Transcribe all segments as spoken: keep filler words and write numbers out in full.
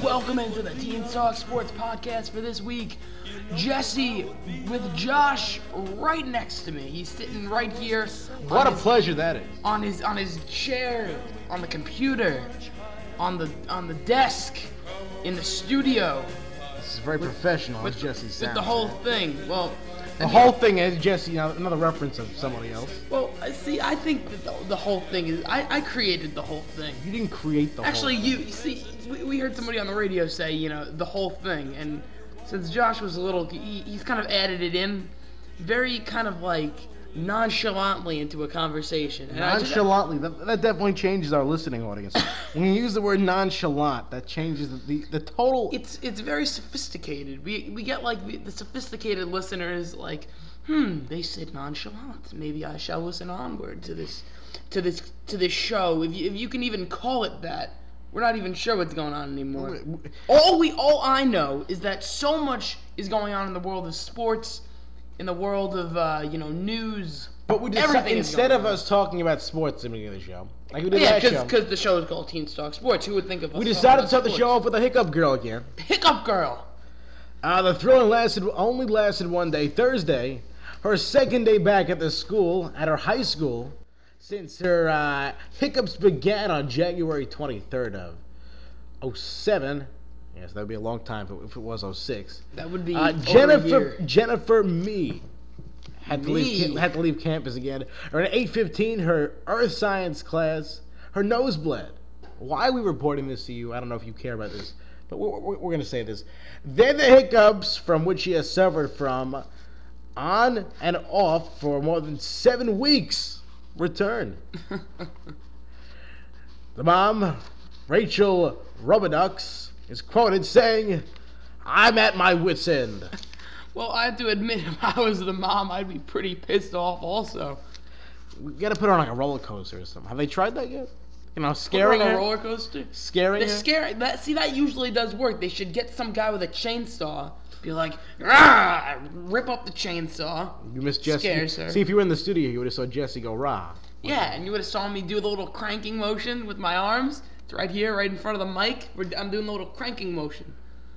welcome into the Teen Talk Sports Podcast for this week. Jesse with Josh right next to me. He's sitting right here. What a his, pleasure that is. On his on his chair, on the computer, on the on the desk, in the studio. This is very with, professional, with, as Jesse sounds. With the whole thing. Well, the whole thing is Jesse. Another reference of somebody else. Well, see, I think that the, the whole thing is I, I created the whole thing. You didn't create the Actually, whole thing. Actually, you see, we, we heard somebody on the radio say, you know, the whole thing, and since Josh was a little, he, he's kind of added it in, very kind of like nonchalantly into a conversation. And nonchalantly, just, that, that definitely changes our listening audience. When you use the word nonchalant, that changes the, the, the total. It's it's very sophisticated. We we get like the, the sophisticated listeners like, hmm, they said nonchalant. Maybe I shall listen onward to this to this to this show. If you, if you can even call it that. We're not even sure what's going on anymore. All we, all I know is that so much is going on in the world of sports, in the world of uh, you know news. But we decided, instead of on. us talking about sports at the beginning of the show, like we did yeah, last show, because the show is called Teen Talk Sports. Who would think of us? We decided to start sports? the show off with a hiccup girl again. Hiccup girl. Uh, the thrilling lasted only lasted one day. Thursday, her second day back at the school, at her high school. Since her uh, hiccups began on January twenty-third of oh seven, yes, that would be a long time if it was oh six. That would be uh, Jennifer Jennifer Me had to leave had to leave campus again. Or at eight fifteen, her earth science class, her nose bled. Why are we reporting this to you? I don't know if you care about this, but we're, we're, we're going to say this. Then the hiccups from which she has suffered from on and off for more than seven weeks. Return. The mom, Rachel Robidux, is quoted saying, "I'm at my wit's end." Well, I have to admit, if I was the mom, I'd be pretty pissed off also. We gotta put her on like a roller coaster or something. Have they tried that yet? You know, scaring put her her? on a roller coaster? Scaring They're her? Scaring, that, see, that usually does work. They should get some guy with a chainsaw. Be like, rah! Rip up the chainsaw. You missed Jesse. Scares her. See, if you were in the studio, you would have saw Jesse go rah. Yeah, and you would have saw me do the little cranking motion with my arms. It's right here, right in front of the mic. I'm doing the little cranking motion.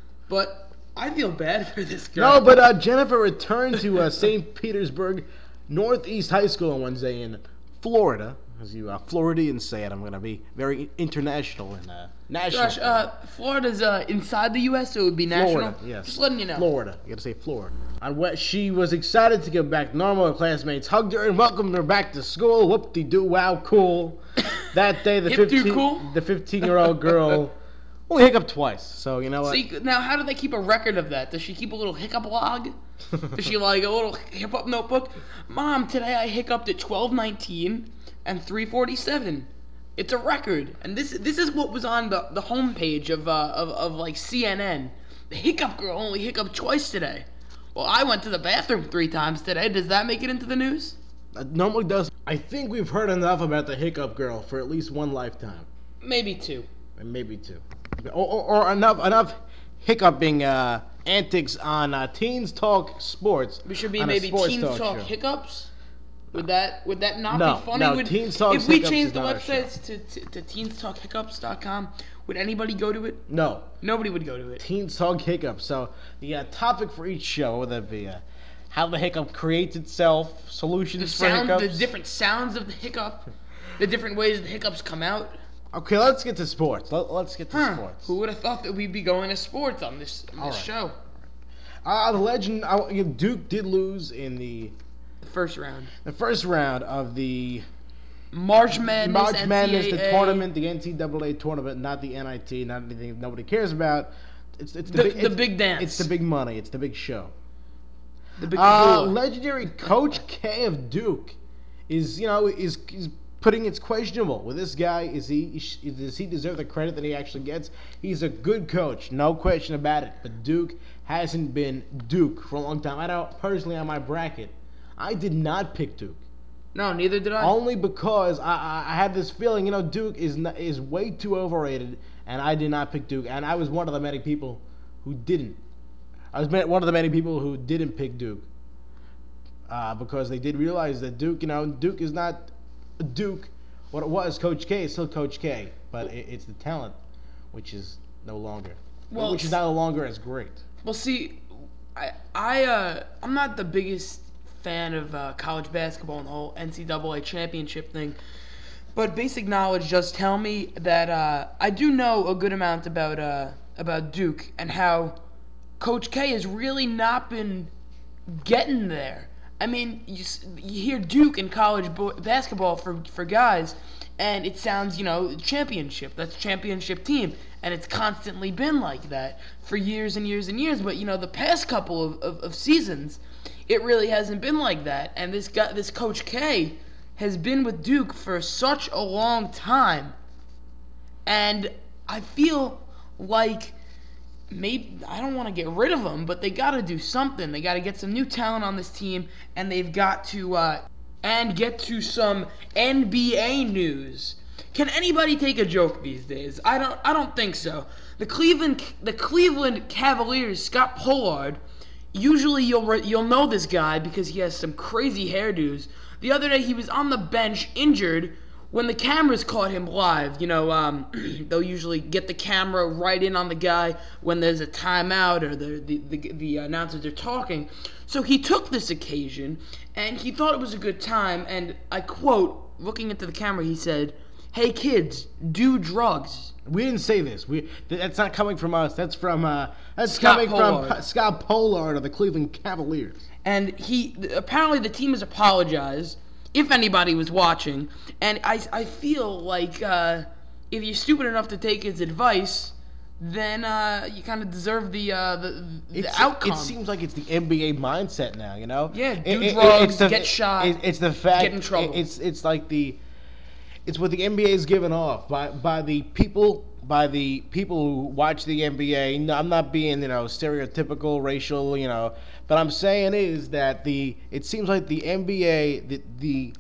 But I feel bad for this girl. No, but uh, Jennifer returned to uh, Saint Petersburg Northeast High School on Wednesday in Florida. As you uh, Floridians say it, I'm going to be very international and uh, national. Josh, uh, Florida's uh, inside the U S, so it would be national? Florida, yes. Just letting you know. Florida. You got to say Florida. On what she was excited to get back to normal. Her classmates hugged her and welcomed her back to school. Whoop-de-doo, wow, cool. That day, the fifteen, cool? the fifteen-year-old girl only hiccuped twice. So, you know what? See, now, how do they keep a record of that? Does she keep a little hiccup log? Does she, like, a little hiccup notebook? Mom, today I hiccuped at twelve nineteen and three forty-seven. It's a record. And this this is what was on the, the homepage of, uh, of, of, like, C N N. The hiccup girl only hiccuped twice today. Well, I went to the bathroom three times today. Does that make it into the news? It normally does. I think we've heard enough about the hiccup girl for at least one lifetime. Maybe two. And maybe two. Or, or, or enough enough hiccuping uh, antics on uh, Teens Talk Sports. We should be maybe Teens Talk, talk Hiccups. Would that would that not no, be funny? No, would, Teens Talk if we Hiccups changed the is not websites to, to, to teens talk hiccups dot com, would anybody go to it? No. Nobody would go to it. Teens Talk Hiccups. So the uh, topic for each show, whether it be uh, how the hiccup creates itself, solutions the for sound, hiccups. The different sounds of the hiccup, the different ways the hiccups come out. Okay, let's get to sports. Let, let's get to huh. sports. Who would have thought that we'd be going to sports on this, on this right. show? Uh, the legend, uh, Duke did lose in the... The first round. The first round of the... March Madness, March Madness, N C double A. the tournament, the N C double A tournament, not the N I T, not anything nobody cares about. It's, it's the, the, big, the it's, big dance. It's the big money. It's the big show. The big uh, legendary Coach K of Duke is, you know, is, is putting it's questionable with this guy. Is he is, does he deserve the credit that he actually gets? He's a good coach, no question about it. But Duke hasn't been Duke for a long time. I know personally on my bracket, I did not pick Duke. No, neither did I. Only because I, I, I had this feeling, you know, Duke is not, is way too overrated, and I did not pick Duke. And I was one of the many people who didn't. I was one of the many people who didn't pick Duke uh, because they did realize that Duke, you know, Duke is not Duke. What it was, Coach K is still Coach K, but it, it's the talent, which is no longer. well, which is no longer as great. Well, see, I I uh, I'm not the biggest fan of uh, college basketball and the whole N C double A championship thing, but basic knowledge does tell me that uh, I do know a good amount about uh, about Duke and how Coach K has really not been getting there. I mean, you, you hear Duke in college bo- basketball for for guys, and it sounds, you know, championship. That's championship team, and it's constantly been like that for years and years and years. But you know, the past couple of, of, of seasons, it really hasn't been like that. And this guy, this Coach K, has been with Duke for such a long time, and I feel like maybe I don't want to get rid of him, but they got to do something. They got to get some new talent on this team, and they've got to uh, and get to some N B A news. Can anybody take a joke these days? I don't. I don't think so. The Cleveland, the Cleveland Cavaliers, Scott Pollard. Usually you'll you'll know this guy because he has some crazy hairdos. The other day he was on the bench injured when the cameras caught him live. You know, um, they'll usually get the camera right in on the guy when there's a timeout or the the, the the announcers are talking. So he took this occasion and he thought it was a good time. And I quote, looking into the camera, he said, "Hey kids, do drugs." We didn't say this. We that's not coming from us. That's from uh, that's Scott coming Pollard. from P- Scott Pollard of the Cleveland Cavaliers. And he apparently the team has apologized, if anybody was watching. And I I feel like uh, if you're stupid enough to take his advice, then uh, you kind of deserve the uh, the, the It's, outcome. It seems like it's the N B A mindset now. You know. Yeah, do It- it- drugs, it's the, get shot, it- it's the fact. get in trouble. it- It's it's like the. It's what the N B A is given off by by the people by the people who watch the N B A. No, I'm not being, you know, stereotypical, racial, you know, but I'm saying is that the it seems like the N B A the the,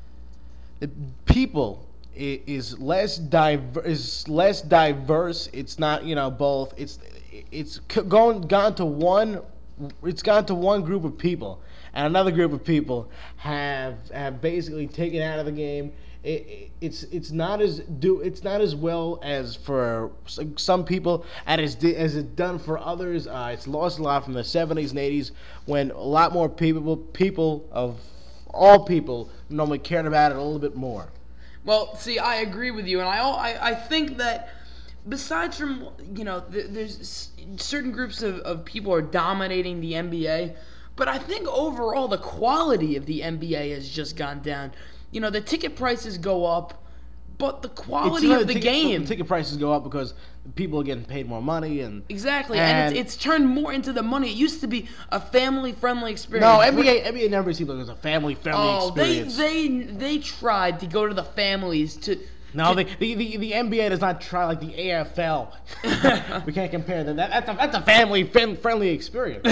the people i- is less diver is less diverse. It's not, you know, both. It's it's c- gone gone to one. It's gone to one group of people, and another group of people have have basically taken out of the game. It, it, it's it's not as do it's not as well as for some people and as di- as it's done for others. Uh, it's lost a lot from the seventies and eighties when a lot more people people of all people normally cared about it a little bit more. Well, see, I agree with you, and I I, I think that besides from, you know, th- there's s- certain groups of, of people are dominating the N B A, but I think overall the quality of the N B A has just gone down. You know, the ticket prices go up, but the quality It's- of the ticket, game. the ticket prices go up because people are getting paid more money and Exactly, and, and it's, it's turned more into the money. It used to be a family-friendly experience. no N B A N B A never seemed like it was a family friendly Oh, they experience. they they tried to go to the families to. No, to- the, the, the, the N B A does not try like the A F L. We can't compare them. That, that's, a, that's a family friend, friendly experience.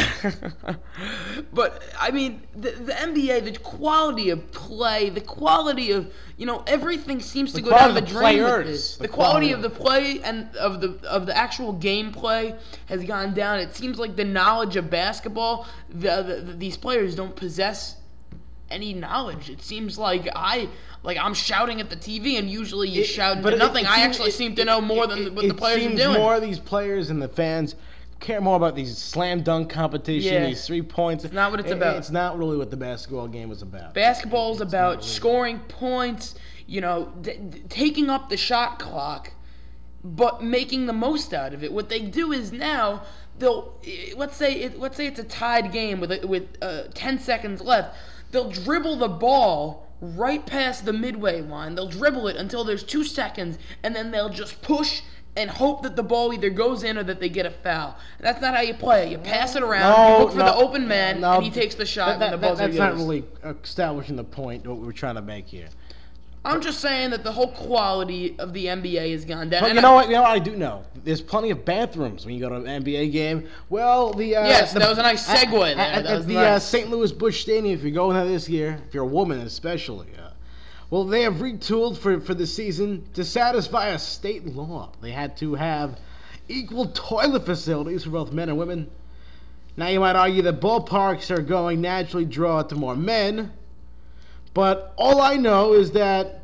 But I mean, the, the N B A, the quality of play, the quality of, you know, everything seems The to go down the quality of the drain with players. this. The The quality quality. of the play and of the of the actual gameplay has gone down. It seems like the knowledge of basketball, the, the, the, these players don't possess any knowledge. It seems like I like I'm shouting at the T V, and usually you It- shout into but it- nothing. it I seems- actually it- seem to know more than it- what the it players are seems doing. more of these players and the fans care more about these slam dunk competition, Yeah. these three points. It's not what it's It- about. It's not really what the basketball game is about. Basketball is It's about not really. scoring points, you know, d- d- taking up the shot clock, but making the most out of it. What they do is now they'll eh, let's say it, let's say it's a tied game with a- with uh, ten seconds left. They'll dribble the ball right past the midway line. They'll dribble it until there's two seconds, and then they'll just push and hope that the ball either goes in or that they get a foul. That's not how you play. You pass it around, No, you look for no, the open man, no, and he takes the shot, that- and the that- buzzer That's not goes. really establishing the point what we're trying to make here. I'm just saying that the whole quality of the N B A has gone down. But And you I- know what? You know what I do know? There's plenty of bathrooms when you go to an N B A game. Well, the uh, Yes, the, that was a nice segue at, there. At, That at was the uh, nice. Saint Louis Bush Stadium, if you're going there this year, if you're a woman especially, uh, well, they have retooled for for the season to satisfy a state law. They had to have equal toilet facilities for both men and women. Now you might argue that ballparks are going naturally draw to more men, but all I know is that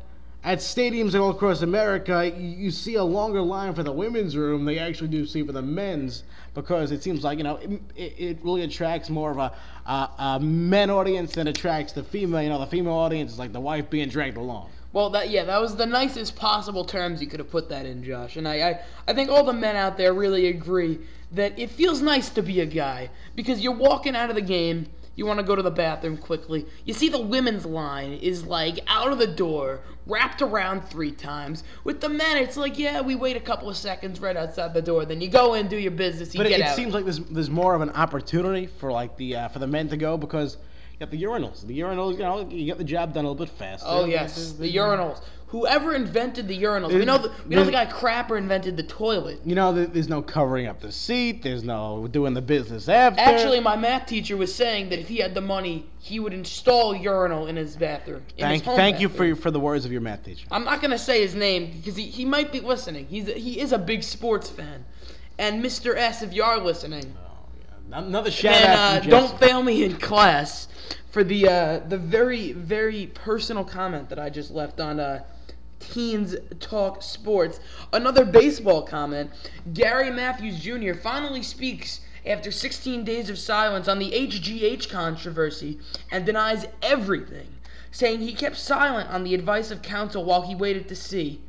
at stadiums all across America, you, you see a longer line for the women's room than you actually do see for the men's, because it seems like, you know, it, it really attracts more of a, a, a men audience than attracts the female. You know, the female audience is like the wife being dragged along. Well, that yeah, that was the nicest possible terms you could have put that in, Josh. And I, I, I think all the men out there really agree that it feels nice to be a guy, because you're walking out of the game, you want to go to the bathroom quickly. You see the women's line is like out of the door, wrapped around three times. With the men, it's like, yeah, we wait a couple of seconds right outside the door. Then you go in, do your business, you but get it, it out. seems like there's there's more of an opportunity for like the uh, for the men to go, because you got the urinals. The urinals, you know, you get the job done a little bit faster. Oh yes, the urinals. Whoever invented the urinals, we know the, we know the guy Crapper invented the toilet. You know, there's no covering up the seat. There's no doing the business after. Actually, my math teacher was saying that if he had the money, he would install a urinal in his bathroom. In thank his home thank bathroom. you for your, for the words of your math teacher. I'm not gonna say his name because he, he might be listening. He's a, he is a big sports fan, and Mister S, if you are listening, oh, yeah. Another shout and, out. uh, from don't fail me in class for the uh, the very very personal comment that I just left on uh, Teens Talk Sports. Another baseball comment. Gary Matthews Junior finally speaks after sixteen days of silence on the H G H controversy and denies everything, saying he kept silent on the advice of counsel while he waited to see.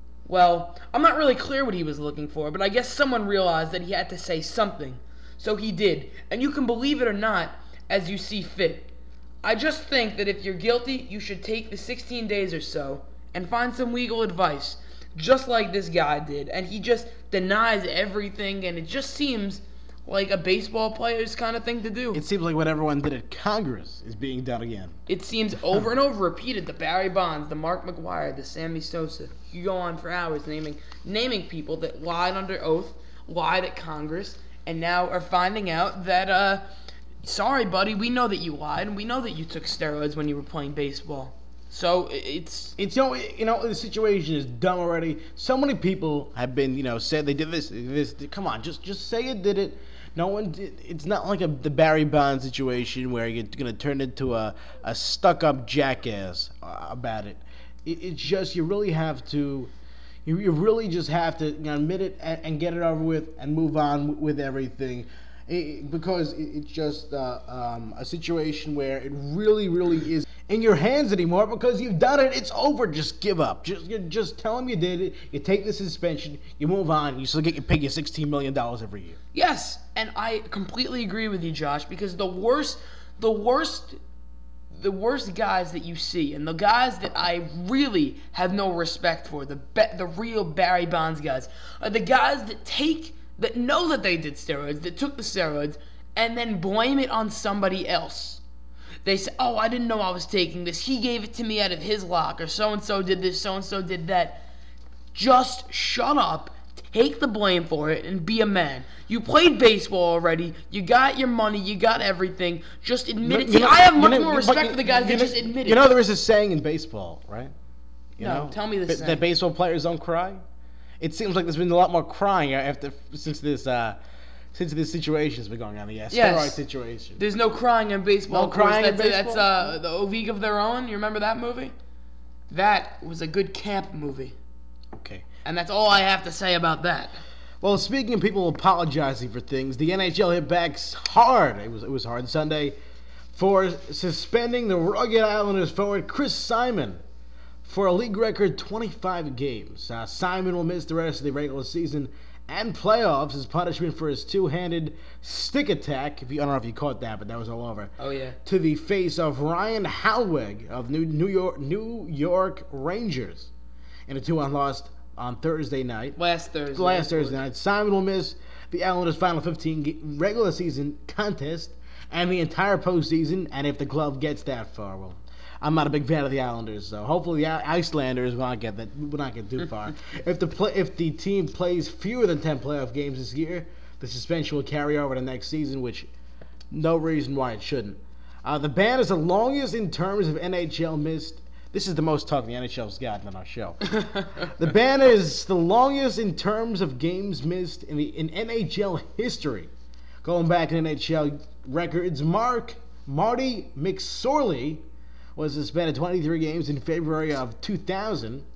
Well, I'm not really clear what he was looking for, but I guess someone realized that he had to say something. So he did, and you can believe it or not as you see fit. I just think that if you're guilty, you should take the sixteen days or so and find some legal advice, just like this guy did. And he just denies everything, and it just seems like a baseball player's kind of thing to do. It seems like what everyone did at Congress is being done again. It seems over and over repeated. The Barry Bonds, the Mark McGwire, the Sammy Sosa. You go on for hours naming naming people that lied under oath, lied at Congress, and now are finding out that, uh, sorry, buddy, we know that you lied, and we know that you took steroids when you were playing baseball. So it's it's you know you know the situation is dumb already. So many people have been you know said they did this this. Come on, just just say it did it. No one did. It's not like a the Barry Bonds situation where you're gonna turn into a a stuck up jackass uh, about it. it. It's just you really have to. You, you really just have to you know, admit it and, and get it over with and move on with everything. It, because it, it's just uh, um, a situation where it really, really is in your hands anymore because you've done it. It's over. Just give up. Just just tell them you did it. You take the suspension. You move on. You still get your pay your sixteen million dollars every year. Yes, and I completely agree with you, Josh, because the worst, the worst, the worst guys that you see, and the guys that I really have no respect for, the be- the real Barry Bonds guys, are the guys that take. That know that they did steroids, that took the steroids, and then blame it on somebody else. They say, oh, I didn't know I was taking this. He gave it to me out of his locker. So-and-so did this, so-and-so did that. Just shut up, take the blame for it, and be a man. You played baseball already. You got your money. You got everything. Just admit it. You See, know- I have much you know- more but respect you- for the guys you that know- just admit it. You know, there is a saying in baseball, right? You No, know, tell me the that- saying. That baseball players don't cry. It seems like there's been a lot more crying after since this uh, since this situation's been going on. The uh, steroid Yes. situation. There's no crying in baseball. No of course. crying in that's, That's baseball? uh, the O League of Their Own. You remember that movie? That was a good camp movie. Okay. And that's all I have to say about that. Well, speaking of people apologizing for things, the N H L hit back hard. It was it was hard Sunday for suspending the Rugged Islanders forward Chris Simon for a league record twenty-five games. Uh, Simon will miss the rest of the regular season and playoffs as punishment for his two-handed stick attack. If you, I don't know if you caught that, but that was all over. Oh yeah. To the face of Ryan Halweg of New, New York New York Rangers in a two-one loss on Thursday night. Last Thursday. Last Thursday night. Simon will miss the Islanders' final fifteen ga- regular season contest and the entire postseason. And if the club gets that far, well, I'm not a big fan of the Islanders, so hopefully the I- Icelanders will not get that. Will not get too far. if the play, if the team plays fewer than ten playoff games this year, the suspension will carry over to next season, which no reason why it shouldn't. Uh, the ban is the longest in terms of N H L missed. This is the most talk the N H L's gotten on our show. The ban is the longest in terms of games missed in the in N H L history. Going back to N H L records, Mark Marty McSorley was suspended twenty-three games in February of two thousand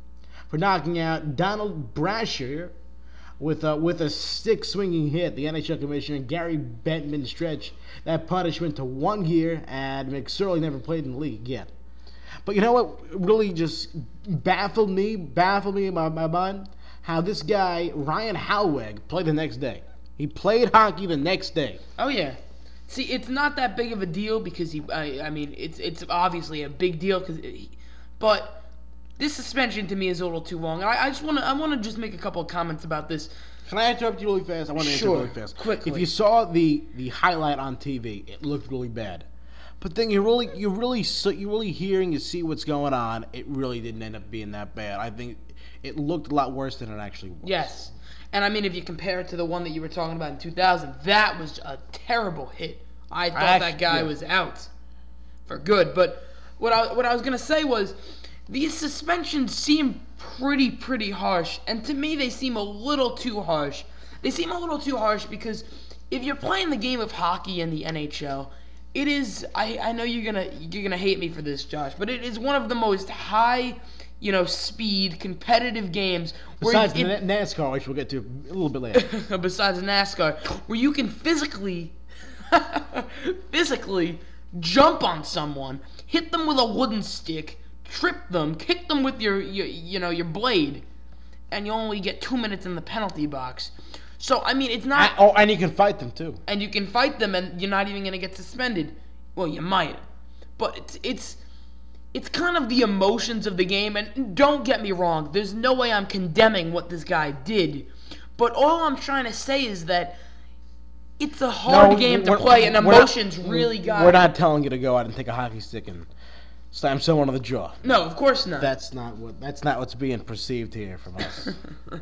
for knocking out Donald Brashear with a, with a stick swinging hit. The N H L commissioner Gary Bettman stretched that punishment to one year, and McSorley never played in the league again. But you know what really just baffled me, baffled me in my, my mind? How this guy, Ryan Howeg, played the next day. He played hockey the next day. Oh, yeah. See, it's not that big of a deal because he, I, I mean, it's it's obviously a big deal, cause it, but this suspension to me is a little too long. I, I just want to, I want to just make a couple of comments about this. Can I interrupt you really fast? I want to Sure. interrupt really fast. Quickly. If you saw the, the highlight on T V, it looked really bad. But then you really, you really, you really hearing, you see what's going on. It really didn't end up being that bad. I think it looked a lot worse than it actually was. Yes. And I mean, if you compare it to the one that you were talking about in two thousand, that was a terrible hit. I thought Actually, that guy yeah. was out for good. But what I what I was gonna say was, these suspensions seem pretty pretty harsh, and to me they seem a little too harsh. They seem a little too harsh because if you're playing the game of hockey in the N H L, it is. I, I know you're gonna you're gonna hate me for this, Josh, but it is one of the most high, you know, speed competitive games. Besides where the it, NASCAR, which we'll get to a little bit later. besides NASCAR, where you can physically, physically jump on someone, hit them with a wooden stick, trip them, kick them with your, your you know, your blade, and you only get two minutes in the penalty box. So I mean, it's not. And, oh, and you can fight them too. And you can fight them, and you're not even gonna get suspended. Well, you might, but it's it's. It's kind of the emotions of the game, and don't get me wrong, there's no way I'm condemning what this guy did, but all I'm trying to say is that it's a hard No, game to we're- play, and we're not- emotions really got We're not telling you to go out and take a hockey stick and slam someone on the jaw. No, of course not. That's not what. That's not what's being perceived here from us.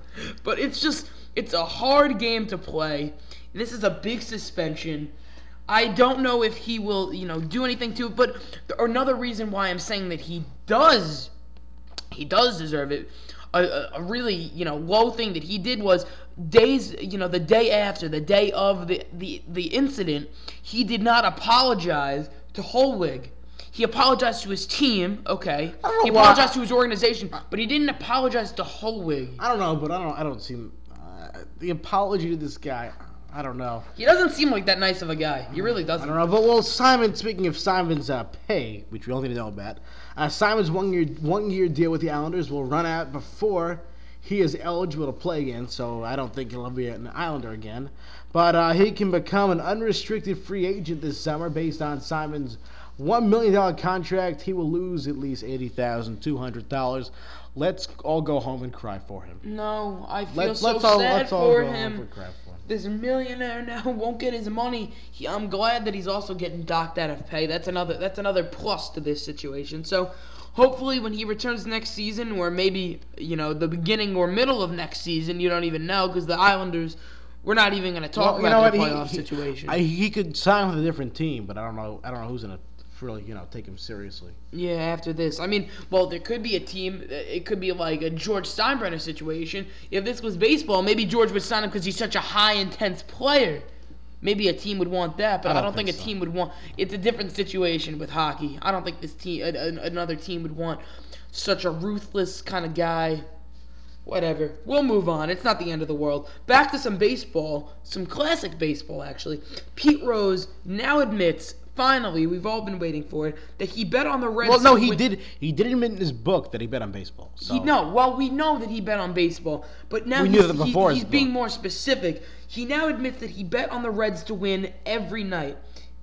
But it's just, it's a hard game to play. This is a big suspension. I don't know if he will, you know, do anything to it, but the, another reason why I'm saying that he does, he does deserve it, a, a, a really, you know, low thing that he did was days, you know, the day after, the day of the, the, the incident, he did not apologize to Holwig. He apologized to his team, okay. I don't know He why- apologized to his organization, but he didn't apologize to Holwig. I don't know, but I don't. I don't seem uh, the apology to this guy. I don't know. He doesn't seem like that nice of a guy. He really I doesn't. don't know. But well, Simon. Speaking of Simon's uh, pay, which we don't even know about, uh, Simon's one year one year deal with the Islanders will run out before he is eligible to play again. So I don't think he'll be an Islander again. But uh, he can become an unrestricted free agent this summer based on Simon's one million dollar contract. He will lose at least eighty thousand two hundred dollars. Let's all go home and cry for him. No, I feel Let's, so let's all, sad let's all for go him. home and cry for him. This millionaire now won't get his money. He, I'm glad that he's also getting docked out of pay. That's another that's another plus to this situation. So hopefully when he returns next season, or maybe, you know, the beginning or middle of next season, you don't even know, because the Islanders, we're not even going to talk Well, you about know their what? playoff He- he- situation. I, he could sign with a different team, but I don't know. I don't know who's gonna really, you know, take him seriously. Yeah, after this. I mean, well, there could be a team. It could be like a George Steinbrenner situation. If this was baseball, maybe George would sign him because he's such a high intense player. Maybe a team would want that, but I I don't, don't think, think a so. team would want. It's a different situation with hockey. I don't think this team, a, a, another team, would want such a ruthless kind of guy. Whatever. We'll move on. It's not the end of the world. Back to some baseball, some classic baseball actually. Pete Rose now admits, finally, we've all been waiting for it, that he bet on the Reds. Well, no, to he win- did. He did admit in his book that he bet on baseball. So. He, no, well, we know that he bet on baseball, but now We he's, knew that he- before he's his being book. more specific. He now admits that he bet on the Reds to win every night.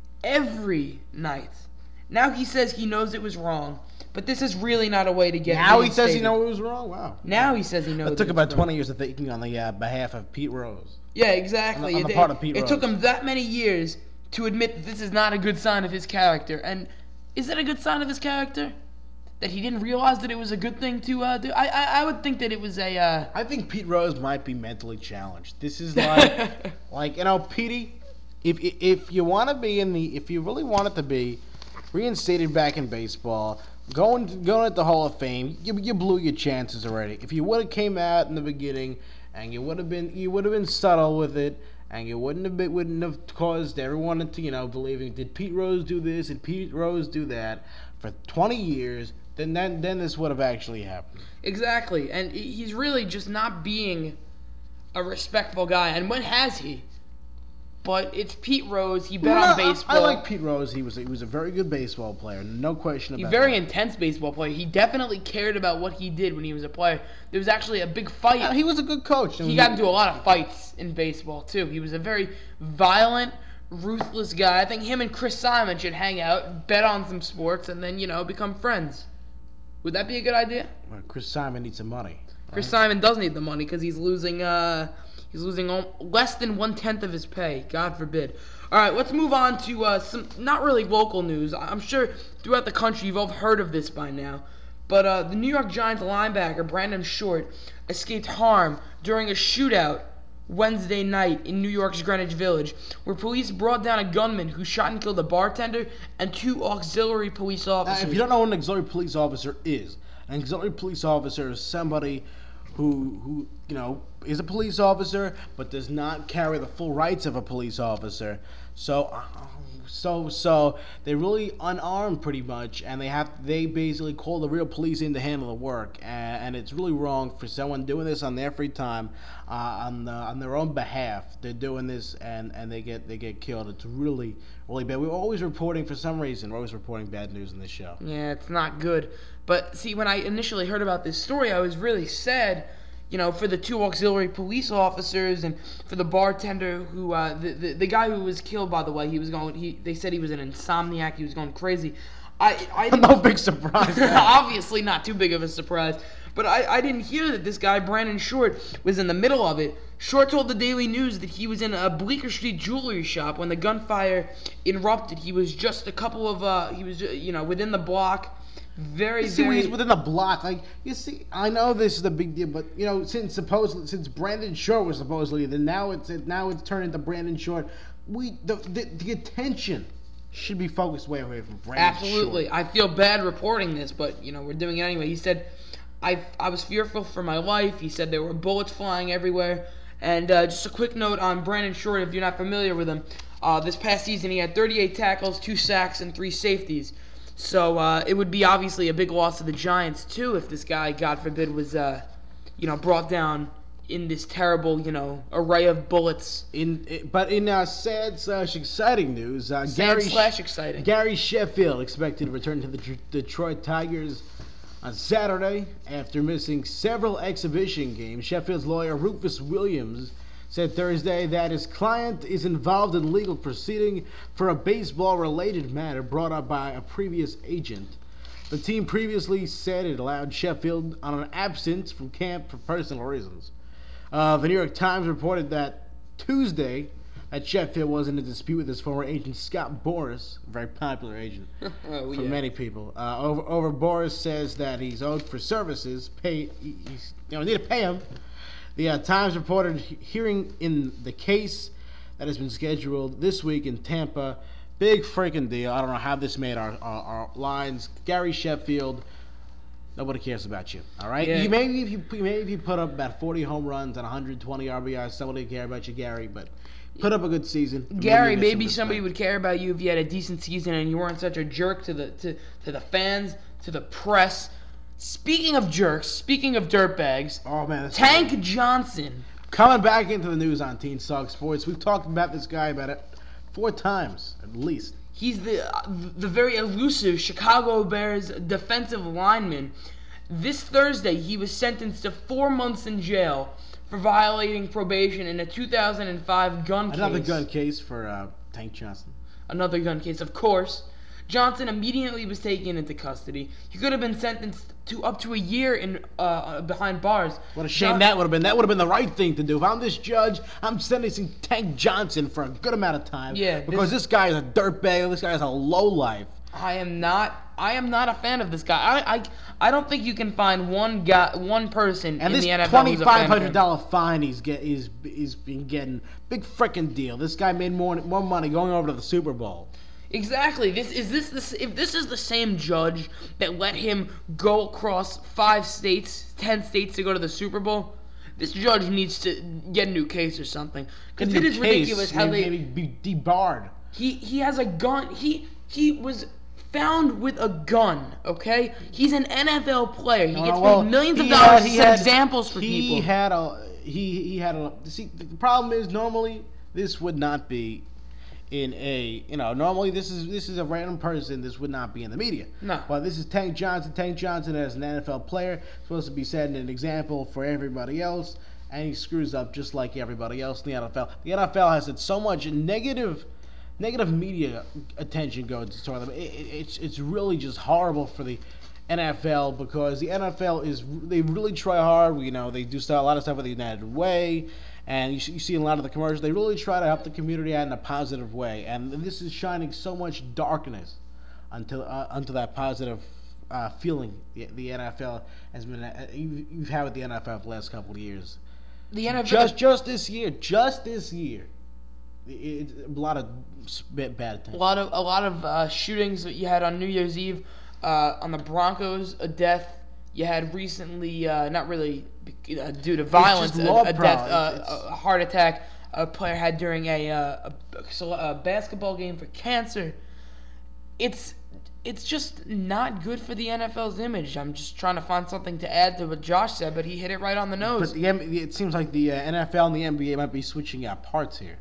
Every night. Now he says he knows it was wrong, but this is really not a way to get Now he says he reinstated. knows it was wrong. Wow. Now he says he knows It took it's about wrong. twenty years of thinking on the uh, behalf of Pete Rose. Yeah, exactly. On the- on the it part of Pete it Rose. took him that many years to admit that this is not a good sign of his character. And is that a good sign of his character? That he didn't realize that it was a good thing to uh, do? I, I I would think that it was a... Uh... I think Pete Rose might be mentally challenged. This is like, like you know, Petey, if if you want to be in the, if you really want it to be reinstated back in baseball, going going at the Hall of Fame, you you blew your chances already. If you would have came out in the beginning and you would have been you would have been subtle with it, and you wouldn't have been, wouldn't have caused everyone to, you know, believing, did Pete Rose do this? Did Pete Rose do that? For twenty years, then then then this would have actually happened. Exactly, and he's really just not being a respectful guy. And when has he? But it's Pete Rose. He bet No, on baseball. I, I like Pete Rose. He was he was a very good baseball player, no question He's about a very that. intense baseball player. He definitely cared about what he did when he was a player. There was actually a big fight. Uh, he was a good coach. He got into a lot of fights in baseball too. He was a very violent, ruthless guy. I think him and Chris Simon should hang out, bet on some sports, and then you know become friends. Would that be a good idea? Well, Chris Simon needs some money. Chris Simon does need the money because he's losing. Uh, he's losing less than one tenth of his pay. God forbid. All right, let's move on to uh, some not really local news. I'm sure throughout the country you've all heard of this by now. But uh, the New York Giants linebacker Brandon Short escaped harm during a shootout Wednesday night in New York's Greenwich Village, where police brought down a gunman who shot and killed a bartender and two auxiliary police officers. Now, if you don't know what an auxiliary police officer is, an auxiliary police officer is somebody who, who you know, is a police officer but does not carry the full rights of a police officer. So, uh, so, so they're really unarmed pretty much, and they have they basically call the real police in to handle the work, and, and it's really wrong for someone doing this on their free time, uh, on the, on their own behalf. They're doing this, and, and they get they get killed. It's really really bad. We're always reporting for some reason. We're always reporting bad news in this show. Yeah, it's not good. But see, when I initially heard about this story, I was really sad. You know, for the two auxiliary police officers and for the bartender who, uh, the, the the guy who was killed, by the way, he was going. He they said he was an insomniac. He was going crazy. I I didn't, No big surprise. obviously not too big of a surprise. But I, I didn't hear that this guy Brandon Short was in the middle of it. Short told the Daily News that he was in a Bleecker Street jewelry shop when the gunfire erupted. He was just a couple of uh he was you know within the block. Very, see, very. he's within the block. Like you see, I know this is a big deal, but you know, since supposedly since Brandon Short was supposedly, then now it's now it's turned into Brandon Short. We the the, the attention should be focused way away from Brandon Absolutely. Short. I feel bad reporting this, but you know we're doing it anyway. He said, "I I was fearful for my life." He said there were bullets flying everywhere. And uh, just a quick note on Brandon Short, if you're not familiar with him, uh, this past season he had thirty-eight tackles, two sacks, and three safeties. So uh, it would be obviously a big loss to the Giants too if this guy, God forbid, was uh, you know brought down in this terrible you know array of bullets. In but in uh, sad slash exciting news, uh, Sad Gary slash exciting. Gary Sheffield expected to return to the Tr- Detroit Tigers on Saturday after missing several exhibition games. Sheffield's lawyer Rufus Williams said Thursday that his client is involved in legal proceeding for a baseball-related matter brought up by a previous agent. The team previously said it allowed Sheffield on an absence from camp for personal reasons. Uh, the New York Times reported that Tuesday that Sheffield was in a dispute with his former agent Scott Boras, a very popular agent Oh, for yeah. many people. Uh, over, over Boras says that he's owed for services. Pay, he, he's, you know, need to pay him. The uh, Times reported he- hearing in the case that has been scheduled this week in Tampa. Big freaking deal. I don't know how this made our, our, our lines. Gary Sheffield, nobody cares about you. All right. Yeah. You maybe if you maybe if you put up about forty home runs and one hundred twenty R B Is, somebody would care about you, Gary. But put up a good season. Gary, you get maybe some somebody respect. would care about you if you had a decent season and you weren't such a jerk to the to, to the fans, to the press. Speaking of jerks, speaking of dirtbags, Oh man, that's Tank Johnson. coming back into the news on Teen Talk Sports. We've talked about this guy about it four times at least. He's the uh, the very elusive Chicago Bears defensive lineman. This Thursday, he was sentenced to four months in jail for violating probation in a two thousand five gun case. Another gun case for uh, Tank Johnson. Another gun case, of course. Johnson immediately was taken into custody. He could have been sentenced to up to a year in uh, behind bars. What a shame John- that would have been. That would have been the right thing to do. If I'm this judge, I'm sentencing Tank Johnson for a good amount of time. Yeah, Because this- this, guy is a dirtbag. This guy is a lowlife. I am not. I am not a fan of this guy. I, I, I don't think you can find one guy, one person And in this the N F L twenty who's a five fan of hundred him. dollar fine he's get he's he's been getting, big freaking deal. This guy made more more money going over to the Super Bowl. Exactly. This is this this if this is the same judge that let him go across five states, ten states to go to the Super Bowl. This judge needs to get a new case or something. Because it New is case, ridiculous how maybe, they maybe be debarred. he he has a gun. He he was found with a gun, okay? He's an N F L player. He No, gets well, paid millions of he dollars had- to he set had- examples for he people. Had a, he, he had a... See, the problem is, normally, this would not be in a... You know, normally, this is this is a random person. This would not be in the media. No. But this is Tank Johnson. Tank Johnson, as an N F L player, supposed to be setting an example for everybody else, and he screws up just like everybody else in the N F L. The N F L has had so much negative... Negative media attention goes toward them. It, it, it's it's really just horrible for the N F L because the N F L is they really try hard. You know, they do stuff, a lot of stuff with the United Way, and you, you see in a lot of the commercials they really try to help the community out in a positive way. And this is shining so much darkness until uh, unto that positive uh, feeling the, the N F L has been uh, you, you've had with the N F L for the last couple of years. The N F L Just just this year, just this year. It's a lot of bad things. A lot of a lot of uh, shootings that you had on New Year's Eve uh, on the Broncos. A death you had recently, uh, not really uh, due to violence. A, a death, uh, a heart attack a player had during a, uh, a, a basketball game for cancer. It's it's just not good for the N F L's image. I'm just trying to find something to add to what Josh said, but he hit it right on the nose. But the, it seems like the uh, N F L and the N B A might be switching out parts here.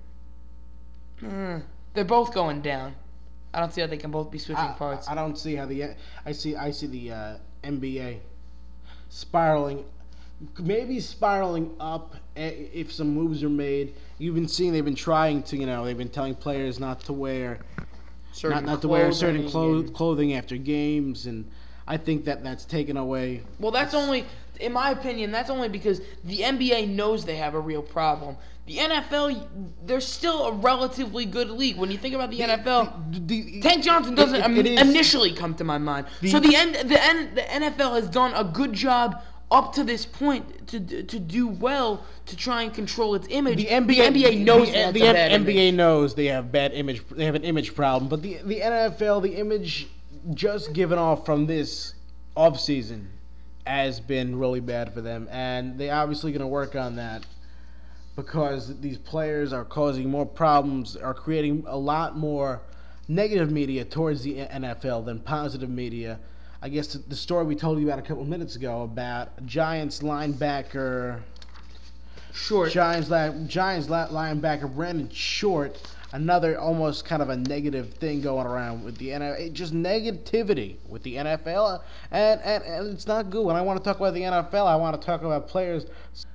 Mm, they're both going down. I don't see how they can both be switching I, parts. I don't see how the I see I see the uh, N B A spiraling, maybe spiraling up if some moves are made. You've been seeing they've been trying to you know they've been telling players not to wear certain not not to wear certain clo- and- clothing after games, and I think that that's taken away. Well, that's only, in my opinion, that's only because the N B A knows they have a real problem. The N F L, they're still a relatively good league. When you think about the, the N F L, the, the, Tank Johnson doesn't it, it, it um, initially come to my mind. The, so the, N, the, N, the N F L has done a good job up to this point to to do well to try and control its image. The N B A, the N B A knows the, that's the a bad N B A image. knows they have bad image. They have an image problem. But the the N F L, the image just given off from this offseason has been really bad for them, and they obviously going to work on that because these players are causing more problems, are creating a lot more negative media towards the N F L than positive media. I guess the, the story we told you about a couple minutes ago about Giants linebacker Short. Giants, Giants linebacker Brandon Short, another almost kind of a negative thing going around with the N F L. Just negativity with the N F L, and, and, and it's not good. When I want to talk about the N F L, I want to talk about players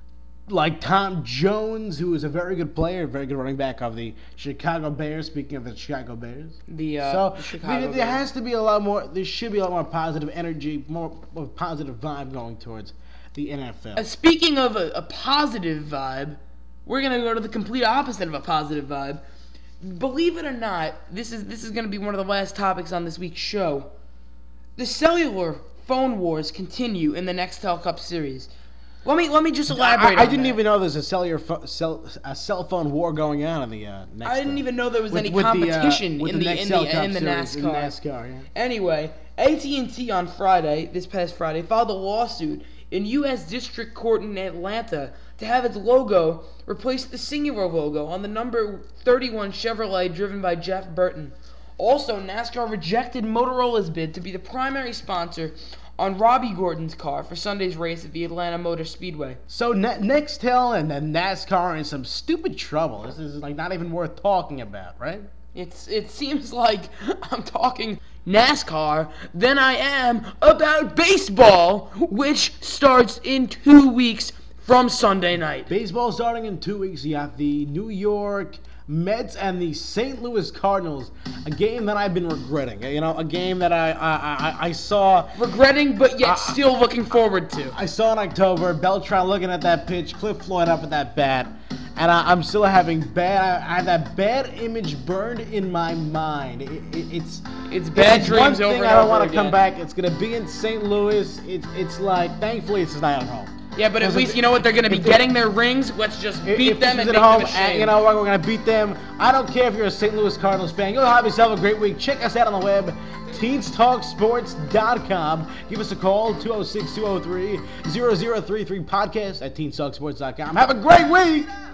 like Tom Jones, who is a very good player, very good running back of the Chicago Bears. Speaking of the Chicago Bears, The, uh, so the Chicago there, there Bears. has to be a lot more. There should be a lot more positive energy, more of a positive vibe going towards the N F L. Uh, speaking of a, a positive vibe, we're gonna go to the complete opposite of a positive vibe. Believe it or not, this is this is gonna be one of the last topics on this week's show. The cellular phone wars continue in the Nextel Cup Series. Let me let me just elaborate. I, I on didn't that. even know there's a cellular pho- cell a cell phone war going on in the uh, Nextel. I didn't even know there was With- any with the, uh, competition with in the the in Nextel the Cup in the Series in NASCAR. NASCAR, yeah. Anyway, A T and T on Friday, this past Friday, filed a lawsuit in U S District Court in Atlanta to have its logo replace the singular logo on the number thirty-one Chevrolet driven by Jeff Burton. Also, NASCAR rejected Motorola's bid to be the primary sponsor on Robbie Gordon's car for Sunday's race at the Atlanta Motor Speedway. So ne- Nextel and then NASCAR are in some stupid trouble. This is like not even worth talking about, right? It's it seems like I'm talking NASCAR than I am about baseball, which starts in two weeks from Sunday night. Baseball starting in two weeks. You have the New York Mets and the Saint Louis Cardinals, a game that I've been regretting. You know, a game that I I, I, I saw Regretting, but yet Uh, still looking forward to. I saw in October. Beltran looking at that pitch, Cliff Floyd up at that bat, and I, I'm still having bad. I, I have that bad image burned in my mind. It, it, it's It's bad it's dreams one thing over and I don't over want to again. come back. It's gonna be in Saint Louis. It's it's like thankfully it's not at home. Yeah, but at Because least if- you know what? They're going to be if they- getting their rings. Let's just If- beat if them this and is make at home, them and ashamed. you know what? We're gonna beat them. I don't care if you're a Saint Louis Cardinals fan. Go have yourself a great week. Check us out on the web, teens talk sports dot com. Give us a call, two oh six, two oh three, oh oh three three podcast at teens talk sports dot com. Have a great week.